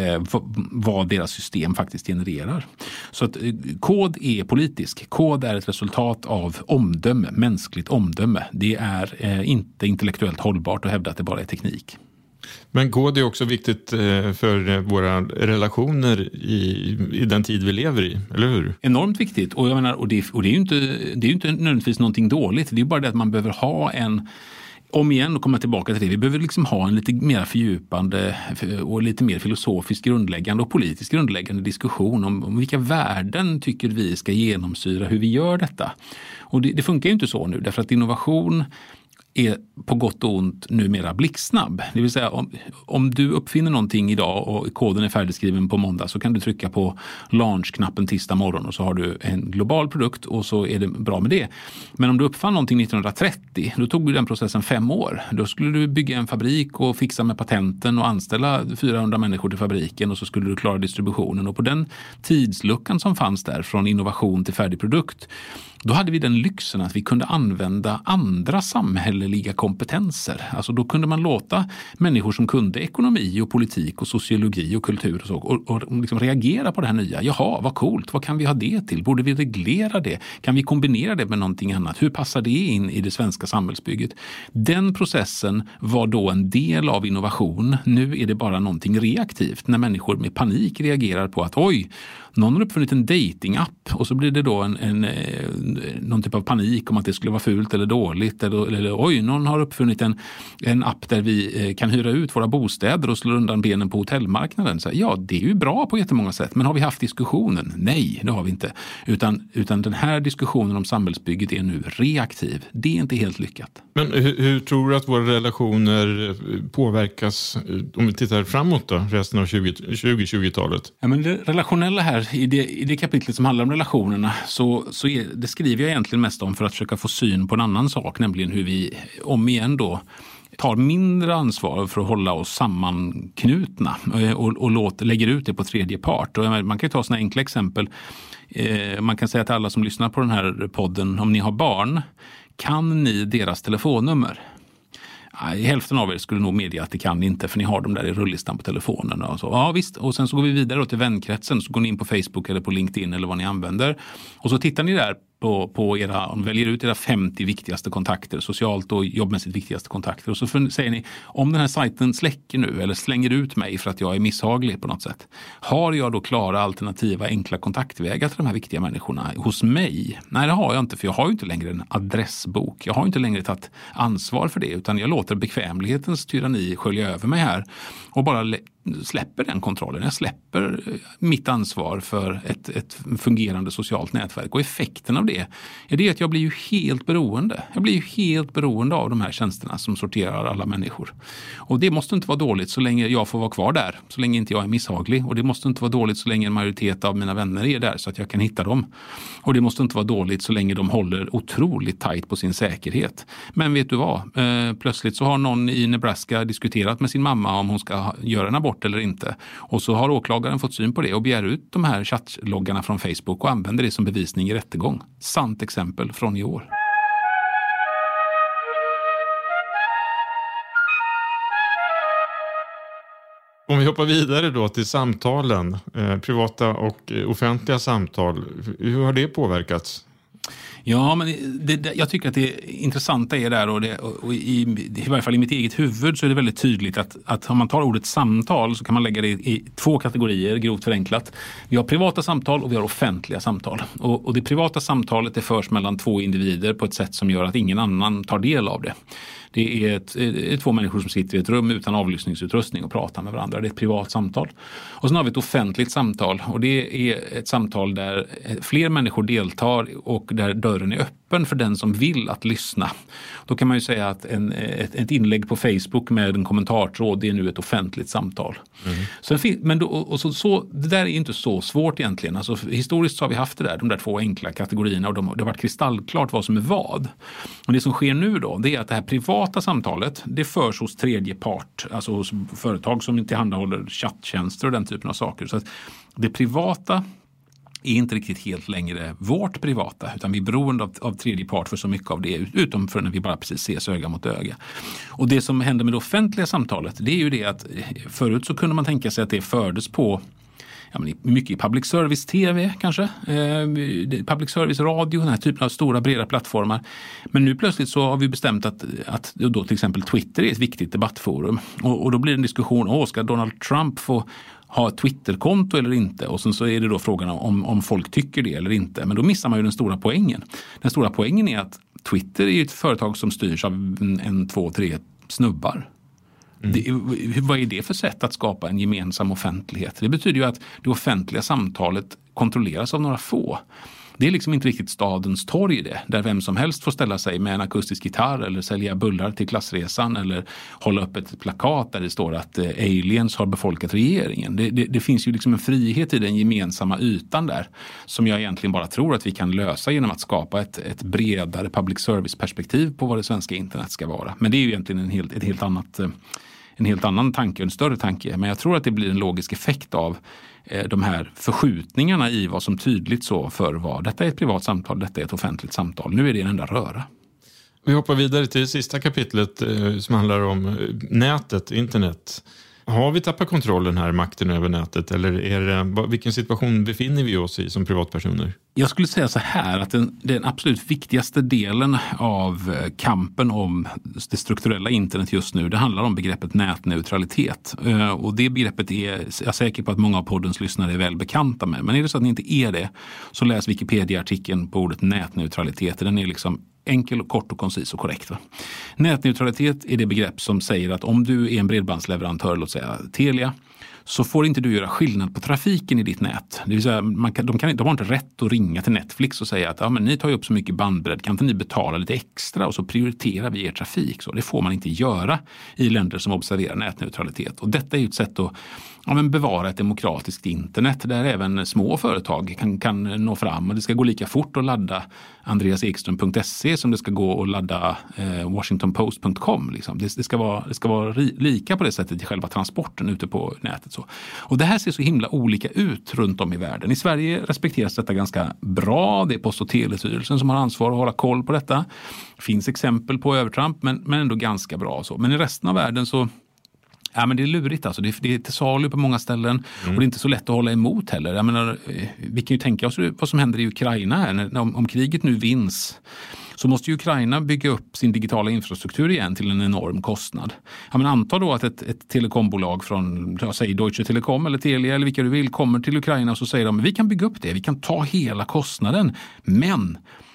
vad deras system faktiskt genererar. Så att kod är politisk. Kod är ett resultat av omdöme, mänskligt omdöme. Det är inte intellektuellt hållbart att hävda att det bara är teknik. Men kod är också viktigt för våra relationer i den tid vi lever i, eller hur? Enormt viktigt. Och jag menar, och det är ju inte nödvändigtvis någonting dåligt. Det är bara det att man behöver ha om igen och komma tillbaka till det. Vi behöver liksom ha en lite mer fördjupande och lite mer filosofisk grundläggande och politisk grundläggande diskussion om vilka värden tycker vi ska genomsyra hur vi gör detta. Och det funkar ju inte så nu, därför att innovation är på gott och ont numera blixtsnabb. Det vill säga om du uppfinner någonting idag och koden är färdigskriven på måndag, så kan du trycka på launch-knappen tisdag morgon och så har du en global produkt och så är det bra med det. Men om du uppfann någonting 1930, då tog den processen 5 år. Då skulle du bygga en fabrik och fixa med patenten och anställa 400 människor till fabriken, och så skulle du klara distributionen. Och på den tidsluckan som fanns där från innovation till färdig produkt, då hade vi den lyxen att vi kunde använda andra samhälleliga kompetenser. Alltså då kunde man låta människor som kunde ekonomi och politik och sociologi och kultur och så och liksom reagera på det här nya. Jaha, vad coolt, vad kan vi ha det till? Borde vi reglera det? Kan vi kombinera det med någonting annat? Hur passar det in i det svenska samhällsbygget? Den processen var då en del av innovation. Nu är det bara någonting reaktivt när människor med panik reagerar på att oj, någon har uppfunnit en datingapp, och så blir det då någon typ av panik om att det skulle vara fult eller dåligt. Eller oj, någon har uppfunnit en app där vi kan hyra ut våra bostäder och slå undan benen på hotellmarknaden. Så, ja, det är ju bra på jättemånga sätt, men har vi haft diskussionen? Nej, det har vi inte. Utan den här diskussionen om samhällsbygget är nu reaktiv. Det är inte helt lyckat. Men hur tror du att våra relationer påverkas om vi tittar framåt då, resten av 2020-talet? Ja, men det relationella här, i det kapitlet som handlar om relationerna, det skriver jag egentligen mest om för att försöka få syn på en annan sak, nämligen hur vi om igen tar mindre ansvar för att hålla oss sammanknutna och lägger ut det på tredje part. Och man kan ju ta såna enkla exempel. Man kan säga till alla som lyssnar på den här podden, om ni har barn, kan ni deras telefonnummer? Hälften av er skulle nog medge att det kan ni inte, för ni har dem där i rullistan på telefonen. Och så. Ja visst, och sen så går vi vidare till vänkretsen, så går ni in på Facebook eller på LinkedIn eller vad ni använder. Och så tittar ni där på väljer ut era 50 viktigaste kontakter, socialt och jobbmässigt viktigaste kontakter. Och så säger ni, om den här sajten släcker nu eller slänger ut mig för att jag är misshaglig på något sätt, har jag då klara alternativa enkla kontaktvägar till de här viktiga människorna hos mig? Nej, det har jag inte, för jag har ju inte längre en adressbok. Jag har inte längre tagit ansvar för det, utan jag låter bekvämlighetens tyranni skölja över mig här och bara släpper den kontrollen. Jag släpper mitt ansvar för ett fungerande socialt nätverk. Och effekten av det är det att jag blir ju helt beroende. Jag blir ju helt beroende av de här tjänsterna som sorterar alla människor. Och det måste inte vara dåligt så länge jag får vara kvar där. Så länge inte jag är misshaglig. Och det måste inte vara dåligt så länge en majoritet av mina vänner är där så att jag kan hitta dem. Och det måste inte vara dåligt så länge de håller otroligt tajt på sin säkerhet. Men vet du vad? Plötsligt så har någon i Nebraska diskuterat med sin mamma om hon ska göra en abort eller inte. Och så har åklagaren fått syn på det och begär ut de här chattloggarna från Facebook och använder det som bevisning i rättegång. Sant exempel från i år. Om vi hoppar vidare då till samtalen, privata och offentliga samtal. Hur har det påverkats? Ja, men jag tycker att det intressanta är där och i varje fall i mitt eget huvud så är det väldigt tydligt att om man tar ordet samtal så kan man lägga det i två kategorier, grovt förenklat. Vi har privata samtal och vi har offentliga samtal. Och det privata samtalet det förs mellan två individer på ett sätt som gör att ingen annan tar del av det. Det är två människor som sitter i ett rum utan avlyssningsutrustning och pratar med varandra. Det är ett privat samtal. Och sen har vi ett offentligt samtal och det är ett samtal där fler människor deltar och där dörren är öppen för den som vill att lyssna. Då kan man ju säga att ett inlägg på Facebook med en kommentartråd är nu ett offentligt samtal. Men det där är inte så svårt egentligen. Alltså, historiskt så har vi haft de där två enkla kategorierna och det har varit kristallklart vad som är vad. Och det som sker nu då det är att det här privata samtalet det förs hos tredje part, alltså hos företag som tillhandahåller chatttjänster och den typen av saker. Så att det privata är inte riktigt helt längre vårt privata utan vi är beroende av tredje part för så mycket av det utom för när vi bara precis ses öga mot öga. Och det som händer med det offentliga samtalet det är ju det att förut så kunde man tänka sig att det fördes på mycket i public service tv kanske, public service radio, den här typen av stora breda plattformar. Men nu plötsligt så har vi bestämt att då till exempel Twitter är ett viktigt debattforum. Och då blir det en diskussion, ska Donald Trump få ha ett Twitterkonto eller inte? Och sen så är det då frågan om folk tycker det eller inte. Men då missar man ju den stora poängen. Den stora poängen är att Twitter är ett företag som styrs av 1, 2, 3 snubbar. Vad är det för sätt att skapa en gemensam offentlighet? Det betyder ju att det offentliga samtalet kontrolleras av några få. Det är liksom inte riktigt stadens torg det, där vem som helst får ställa sig med en akustisk gitarr eller sälja bullar till klassresan eller hålla upp ett plakat där det står att aliens har befolkat regeringen. Det finns ju liksom en frihet i den gemensamma ytan där som jag egentligen bara tror att vi kan lösa genom att skapa ett bredare public service-perspektiv på vad det svenska internet ska vara. Men det är ju egentligen en helt annan tanke, en större tanke. Men jag tror att det blir en logisk effekt av de här förskjutningarna i vad som tydligt så för vad. Detta är ett privat samtal, detta är ett offentligt samtal. Nu är det en enda röra. Vi hoppar vidare till det sista kapitlet som handlar om nätet, internet. Har vi tappat kontrollen här, makten över nätet? Eller vilken situation befinner vi oss i som privatpersoner? Jag skulle säga så här att den absolut viktigaste delen av kampen om det strukturella internet just nu, det handlar om begreppet nätneutralitet. Och det begreppet är jag säker på att många av poddens lyssnare är väl bekanta med. Men är det så att ni inte är det, så läs Wikipedia-artikeln på ordet nätneutralitet. Den är liksom enkel, kort och koncis och korrekt. Va? Nätneutralitet är det begrepp som säger att om du är en bredbandsleverantör, låt säga Telia, så får inte du göra skillnad på trafiken i ditt nät. Det vill säga, de har inte rätt att ringa till Netflix och säga att men ni tar ju upp så mycket bandbredd, kan inte ni betala lite extra och så prioriterar vi er trafik. Så det får man inte göra i länder som observerar nätneutralitet. Och detta är ju ett sätt att bevara ett demokratiskt internet där även små företag kan nå fram. Och det ska gå lika fort att ladda andreasekström.se som det ska gå att ladda washingtonpost.com. Liksom. Det ska vara lika på det sättet i själva transporten ute på nätet. Så. Och det här ser så himla olika ut runt om i världen. I Sverige respekteras detta ganska bra. Det är Post- och telestyrelsen som har ansvar att hålla koll på detta. Det finns exempel på övertramp men ändå ganska bra. Så. Men i resten av världen så men det är lurigt alltså. Det är till salu på många ställen och det är inte så lätt att hålla emot heller. Jag menar, vi kan ju tänka oss vad som händer i Ukraina här. Om kriget nu vinns så måste ju Ukraina bygga upp sin digitala infrastruktur igen till en enorm kostnad. Anta då att ett telekombolag från säg Deutsche Telekom eller Telia eller vilka du vill kommer till Ukraina och så säger de vi kan bygga upp det, vi kan ta hela kostnaden, men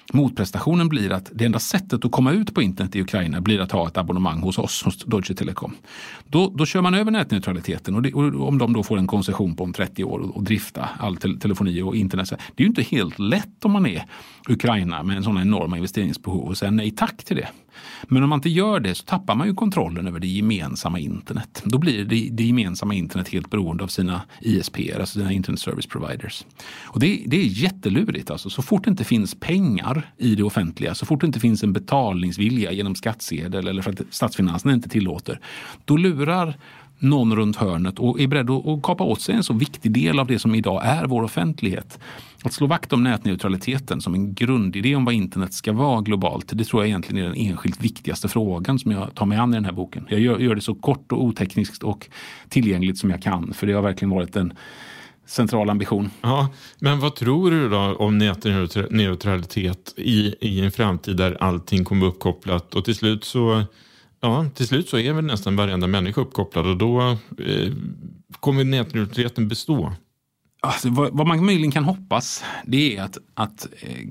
Motprestationen blir att det enda sättet att komma ut på internet i Ukraina blir att ha ett abonnemang hos oss, hos Deutsche Telekom. Då kör man över nätneutraliteten och om de då får en koncession på om 30 år och drifta all telefoni och internet. Det är ju inte helt lätt om man är Ukraina med en sån enorma investeringsbehov och säga nej tack till det. Men om man inte gör det så tappar man ju kontrollen över det gemensamma internet. Då blir det gemensamma internet helt beroende av sina ISP, alltså sina internet service providers. Och det är jättelurigt. Alltså. Så fort det inte finns pengar i det offentliga, så fort det inte finns en betalningsvilja genom skattsedel eller för att statsfinanserna inte tillåter, då lurar någon runt hörnet och är beredd att kapa åt sig en så viktig del av det som idag är vår offentlighet. Att slå vakt om nätneutraliteten som en grundidé om vad internet ska vara globalt, det tror jag egentligen är den enskilt viktigaste frågan som jag tar mig an i den här boken. Jag gör det så kort och otekniskt och tillgängligt som jag kan, för det har verkligen varit en central ambition. Ja, men vad tror du då om nätneutralitet i en framtid där allting kommer uppkopplat och till slut så är väl nästan varenda människa uppkopplad och då kommer nätneutraliteten bestå? Alltså, vad man möjligen kan hoppas det är att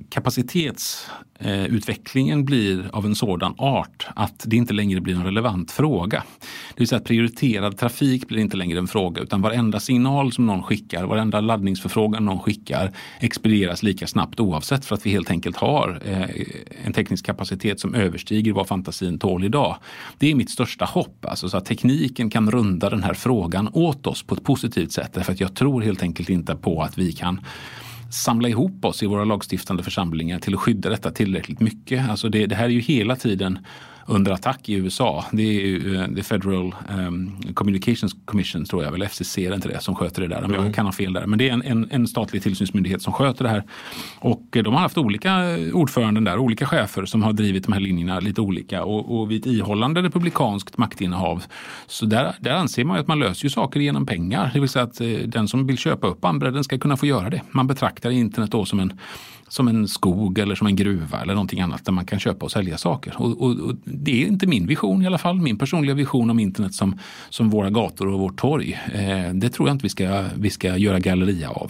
kapacitetsutvecklingen blir av en sådan art att det inte längre blir en relevant fråga. Det vill säga att prioriterad trafik blir inte längre en fråga utan varenda signal som någon skickar, varenda laddningsförfrågan någon skickar expedieras lika snabbt oavsett för att vi helt enkelt har en teknisk kapacitet som överstiger vad fantasin tål idag. Det är mitt största hopp, alltså, så att tekniken kan runda den här frågan åt oss på ett positivt sätt därför att jag tror helt enkelt inte på att vi kan samla ihop oss i våra lagstiftande församlingar till att skydda detta tillräckligt mycket. Alltså det här är ju hela tiden under attack i USA. Det är ju The Federal Communications Commission, tror jag väl, FCC är inte det som sköter det där. Jag kan ha fel där. Men det är en statlig tillsynsmyndighet som sköter det här. Och de har haft olika ordföranden där, olika chefer som har drivit de här linjerna lite olika. Och vid ett ihållande republikanskt maktinnehav så där anser man ju att man löser ju saker genom pengar. Det vill säga att den som vill köpa upp bandbredden ska kunna få göra det. Man betraktar internet då som en skog eller som en gruva eller någonting annat där man kan köpa och sälja saker. Och det är inte min vision i alla fall. Min personliga vision om internet som våra gator och vårt torg. Det tror jag inte vi ska göra galleria av.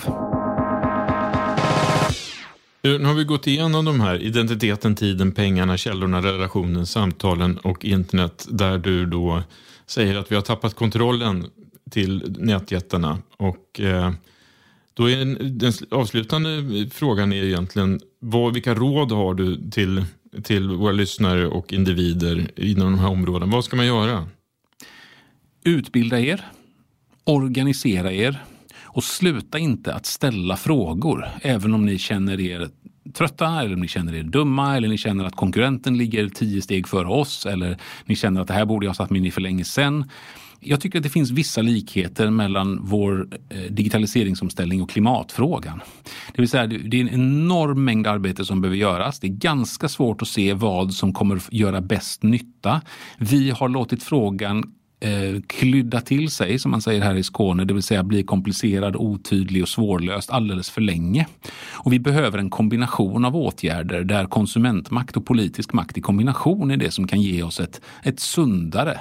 Nu har vi gått igenom de här identiteten, tiden, pengarna, källorna, relationen, samtalen och internet där du då säger att vi har tappat kontrollen till nätjättarna och då är den avslutande frågan är egentligen vilka råd har du till våra lyssnare och individer inom de här områdena? Vad ska man göra? Utbilda er, organisera er och sluta inte att ställa frågor även om ni känner er trötta eller om ni känner er dumma eller ni känner att konkurrenten ligger 10 steg före oss eller ni känner att det här borde jag ha satt mig in i för länge sedan. Jag tycker att det finns vissa likheter mellan vår digitaliseringsomställning och klimatfrågan. Det vill säga det är en enorm mängd arbete som behöver göras. Det är ganska svårt att se vad som kommer göra bäst nytta. Vi har låtit frågan klydda till sig, som man säger här i Skåne, det vill säga bli komplicerad, otydlig och svårlöst alldeles för länge. Och vi behöver en kombination av åtgärder där konsumentmakt och politisk makt i kombination är det som kan ge oss ett sundare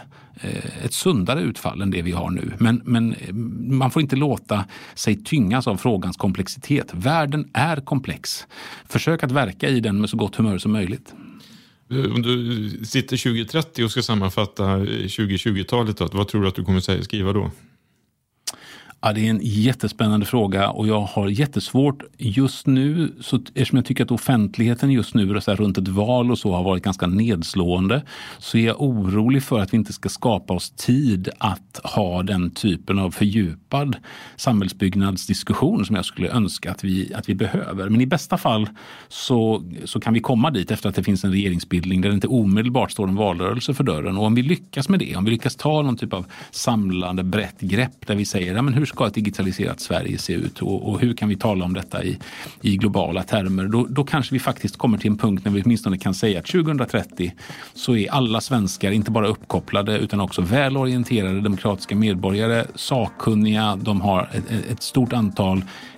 utfall än det vi har nu. Men man får inte låta sig tyngas av frågans komplexitet. Världen är komplex. Försök att verka i den med så gott humör som möjligt. Om du sitter 2030 och ska sammanfatta 2020-talet, vad tror du att du kommer skriva då? Ja, det är en jättespännande fråga och jag har jättesvårt just nu, så eftersom jag tycker att offentligheten just nu så här, runt ett val och så har varit ganska nedslående, så är jag orolig för att vi inte ska skapa oss tid att ha den typen av fördjupad samhällsbyggnadsdiskussion som jag skulle önska att vi behöver. Men i bästa fall så kan vi komma dit efter att det finns en regeringsbildning där det inte omedelbart står en valrörelse för dörren. Och om vi lyckas med det, om vi lyckas ta någon typ av samlande brett grepp där vi säger, ja, men hur ska ett digitaliserat Sverige se ut och hur kan vi tala om detta i globala termer, då kanske vi faktiskt kommer till en punkt när vi åtminstone kan säga att 2030 så är alla svenskar inte bara uppkopplade utan också välorienterade demokratiska medborgare, sakkunniga, de har ett stort antal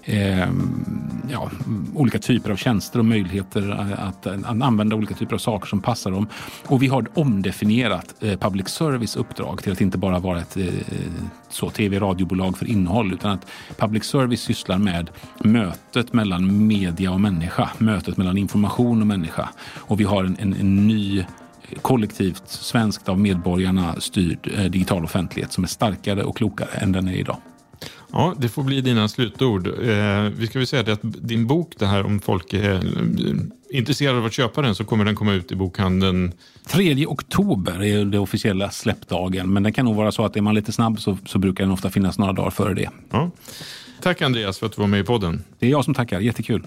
olika typer av tjänster och möjligheter att använda olika typer av saker som passar dem. Och vi har omdefinierat public service uppdrag till att inte bara vara ett tv-radiobolag för innehåll, utan att public service sysslar med mötet mellan media och människa, mötet mellan information och människa. Och vi har en ny kollektivt svenskt av medborgarna styrd digital offentlighet som är starkare och klokare än den är idag. Ja, det får bli dina slutord. Vi ska väl säga det att din bok, det här, om folk är intresserade av att köpa den, så kommer den komma ut i bokhandeln 3 oktober är det officiella släppdagen, men det kan nog vara så att är man lite snabb så brukar den ofta finnas några dagar före det. Ja. Tack Andreas för att du var med i podden. Det är jag som tackar, jättekul.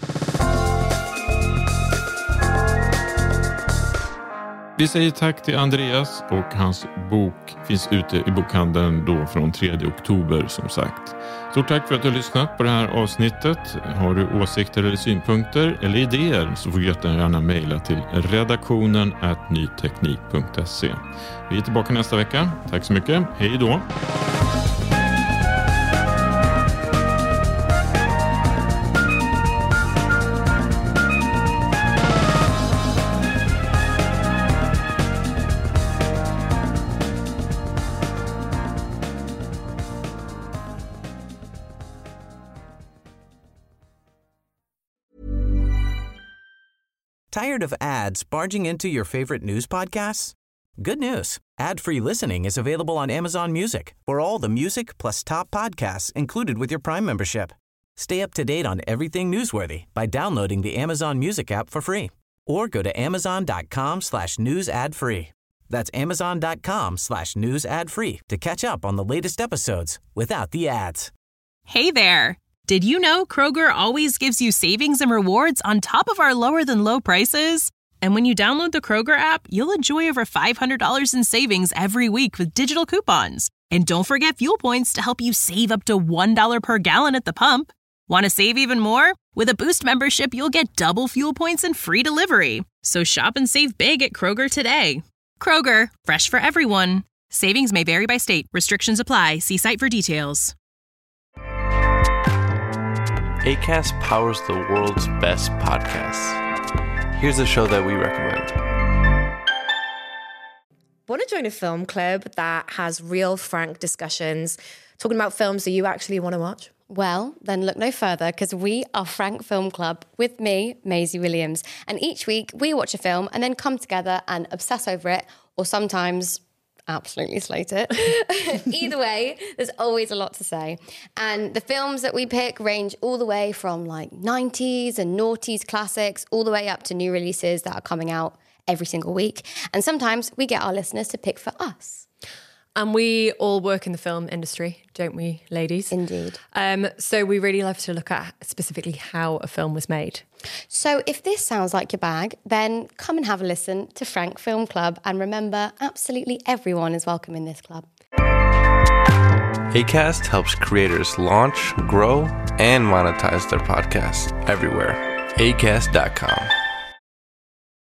Vi säger tack till Andreas, och hans bok finns ute i bokhandeln då från 3 oktober som sagt. Stort tack för att du har lyssnat på det här avsnittet. Har du åsikter eller synpunkter eller idéer så får du gärna mejla till redaktionen@nyteknik.se. Vi är tillbaka nästa vecka. Tack så mycket. Hej då! Tired of ads barging into your favorite news podcasts? Good news. Ad-free listening is available on Amazon Music for all the music plus top podcasts included with your Prime membership. Stay up to date on everything newsworthy by downloading the Amazon Music app for free or go to amazon.com/news ad free. That's amazon.com/news ad free to catch up on the latest episodes without the ads. Hey there. Did you know Kroger always gives you savings and rewards on top of our lower than low prices? And when you download the Kroger app, you'll enjoy over $500 in savings every week with digital coupons. And don't forget fuel points to help you save up to $1 per gallon at the pump. Want to save even more? With a Boost membership, you'll get double fuel points and free delivery. So shop and save big at Kroger today. Kroger, fresh for everyone. Savings may vary by state. Restrictions apply. See site for details. Acast powers the world's best podcasts. Here's a show that we recommend. Want to join a film club that has real, frank discussions, talking about films that you actually want to watch? Well, then look no further, because we are Frank Film Club with me, Maisie Williams. And each week we watch a film and then come together and obsess over it, or sometimes absolutely slate it. Either way, there's always a lot to say. And the films that we pick range all the way from like 90s and noughties classics all the way up to new releases that are coming out every single week. And sometimes we get our listeners to pick for us. And we all work in the film industry, don't we, ladies? Indeed. So we really love to look at specifically how a film was made. So if this sounds like your bag, then come and have a listen to Frank Film Club. And remember, absolutely everyone is welcome in this club. Acast helps creators launch, grow, and monetize their podcasts everywhere. Acast.com.